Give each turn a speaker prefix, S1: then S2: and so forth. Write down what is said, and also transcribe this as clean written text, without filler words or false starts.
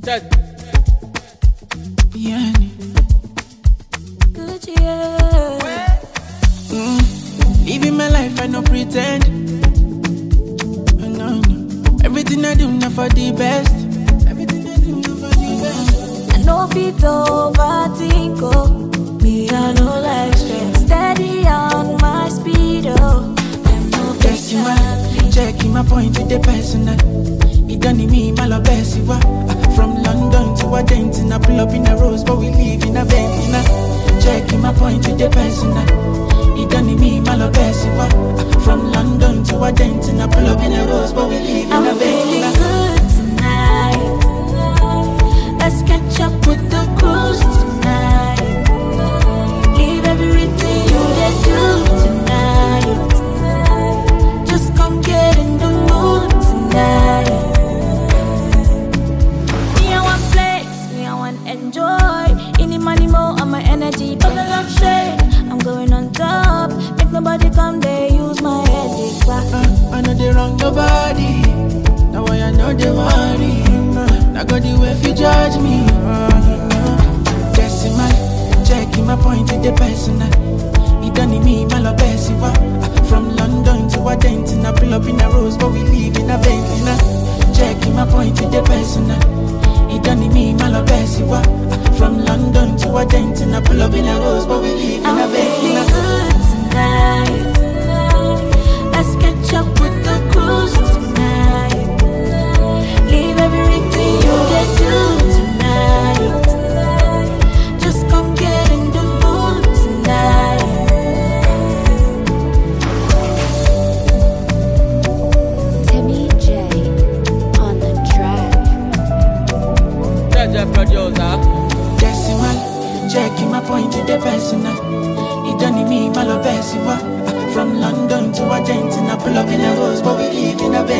S1: That.
S2: Yeah.
S3: Good, yeah.
S2: Living my life, I no pretend. No. Everything I do, not for the best. Everything I do, not for the best.
S3: I know if it overthink, oh. Me, I know like stress. Steady on my speed, oh. I'm no
S2: Guessing my, checking my point with the personal. It done in me, my love best. From London to Argentina, pull up in a rose, but we live in a Bentley. Checking my point with the personal. It done in me, my love best. From London to Argentina, pull up in a rose, but we live in a
S3: I'm
S2: Bentley.
S3: feeling good tonight. Let's catch up with the cruise tonight. Leave everything you did do tonight. Just come get in the mood tonight. Me, I want flex, me, I want enjoy. Any money more on my energy, but I love shade. I'm going on top, make nobody come there, use my head.
S2: I know they wrong nobody. Now I know they worry. Now got the way if you judge me. Guessing my, checking my point with the personal. It done in me, my love best. From London to Argentina, pull up in a rose, but we live in a Bentley. Checking my point with the personal. It done in me, my love best. From London to Argentina, pull up in a rose, but we live in a
S3: I'm feeling
S2: Bentley.
S3: good tonight. Let's catch up with the cruise tonight. Leave everything you did do tonight. Just come get in the mood tonight. Timmy J on the track.
S1: Jaja producer.
S2: Guessing my, checking my point with the personal. It done in me, my love best. From London to Argentina, pull up in a rose, but we live in a